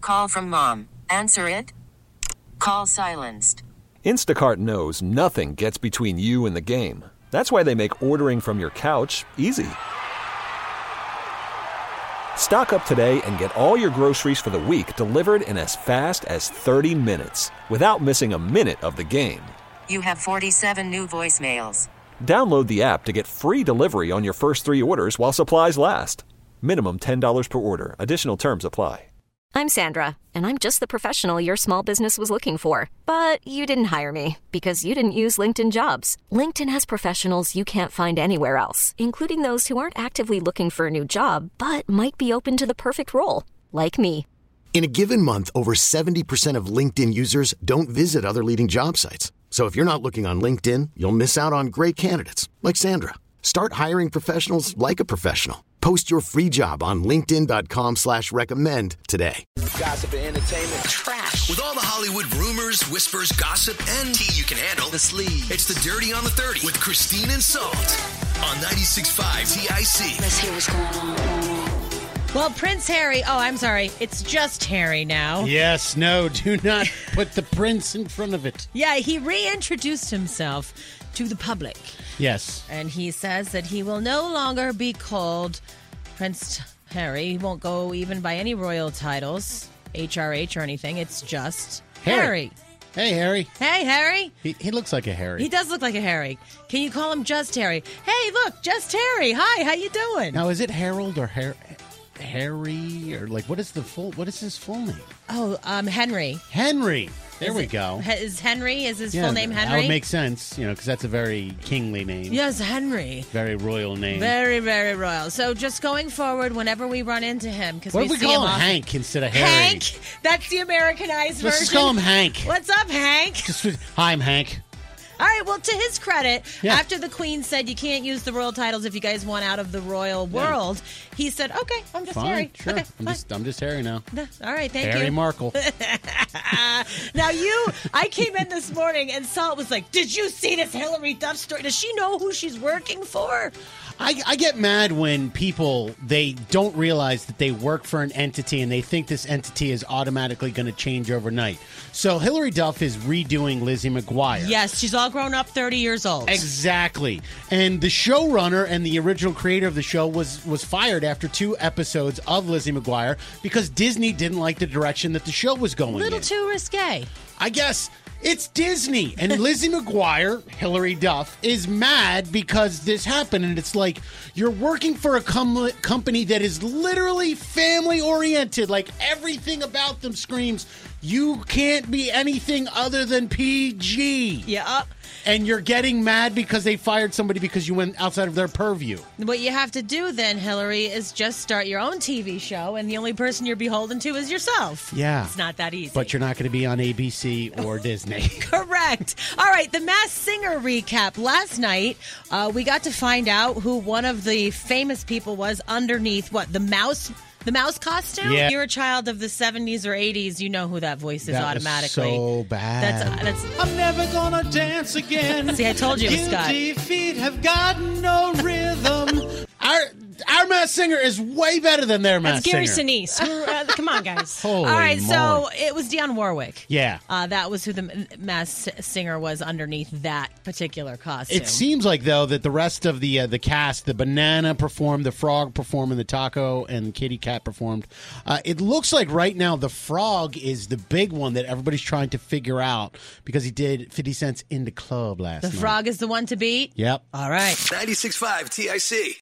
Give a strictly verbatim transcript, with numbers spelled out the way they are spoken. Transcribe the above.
call from mom. Answer it. Call silenced. Instacart knows nothing gets between you and the game. That's why they make ordering from your couch easy. Stock up today and get all your groceries for the week delivered in as fast as thirty minutes without missing a minute of the game. You have forty-seven new voicemails. Download the app to get free delivery on your first three orders while supplies last. Minimum ten dollars per order. Additional terms apply. I'm Sandra, and I'm just the professional your small business was looking for. But you didn't hire me because you didn't use LinkedIn Jobs. LinkedIn has professionals you can't find anywhere else, including those who aren't actively looking for a new job, but might be open to the perfect role, like me. In a given month, over seventy percent of LinkedIn users don't visit other leading job sites. So if you're not looking on LinkedIn, you'll miss out on great candidates like Sandra. Start hiring professionals like a professional. Post your free job on linkedin.com slash recommend today. Gossip and entertainment. Trash. With all the Hollywood rumors, whispers, gossip, and tea you can handle. The sleeve. It's the Dirty on the thirty with Christine and Salt on ninety-six point five T I C. Let's hear what's going on. Well, Prince Harry, oh, I'm sorry, it's just Harry now. Yes, no, do not put the prince in front of it. Yeah, he reintroduced himself to the public. Yes. And he says that he will no longer be called Prince Harry. He won't go even by any royal titles, H R H or anything. It's just Harry. Harry. Hey, Harry. Hey, Harry. He, he looks like a Harry. He does look like a Harry. Can you call him just Harry? Hey, look, just Harry. Hi, how you doing? Now, is it Harold or Harry? Harry, or like what is the full? What is his full name? Oh, um, Henry. Henry. There is we it, go. Is Henry? Is his yeah, full name Henry? That would make sense, you know, because that's a very kingly name. Yes, Henry. Very royal name. Very, very royal. So just going forward, whenever we run into him, because what we if we see call him him off- Hank instead of Harry? Hank. That's the Americanized Let's version. just call him Hank. What's up, Hank? Just, hi, I'm Hank. All right, well, to his credit, Yeah. after the Queen said you can't use the royal titles if you guys want out of the royal world, he said, okay, I'm just Fine, Harry. sure. Okay, I'm fine. just I'm just Harry now. All right, thank Harry you. Markle. Now, you, I came in this morning and Salt was like, did you see this Hillary Duff story? Does she know who she's working for? I, I get mad when people, they don't realize that they work for an entity and they think this entity is automatically going to change overnight. So Hillary Duff is redoing Lizzie McGuire. Yes, she's all grown up, thirty years old. Exactly. And the showrunner and the original creator of the show was, was fired after two episodes of Lizzie McGuire because Disney didn't like the direction that the show was going A little in. too risque. I guess it's Disney. And Lizzie McGuire, Hillary Duff, is mad because this happened. And it's like, you're working for a com- company that is literally family-oriented. Like, everything about them screams, you can't be anything other than P G. Yeah. And you're getting mad because they fired somebody because you went outside of their purview. What you have to do then, Hillary, is just start your own T V show, and the only person you're beholden to is yourself. Yeah. It's not that easy. But you're not going to be on A B C or Disney. Correct. All right, the Masked Singer recap. Last night, uh, we got to find out who one of the famous people was underneath, what, the mouse... The mouse costume? Yeah. You're a child of the seventies or eighties, you know who that voice is That was automatically. so bad. That's, that's I'm never gonna dance again. See, I told you it was Scott. Guilty feet have got no rhythm. Our our Masked Singer is way better than their That's Masked Gary Singer. Sinise. Uh, come on, guys. Holy All right, so moly. it was Dionne Warwick. Yeah. Uh, that was who the Masked Singer was underneath that particular costume. It seems like, though, that the rest of the uh, the cast, the banana performed, the frog performed, and the taco and kitty cat performed. Uh, it looks like right now the frog is the big one that everybody's trying to figure out because he did fifty cents in the club last The night. frog is the one to beat? Yep. All right. ninety-six point five T I C.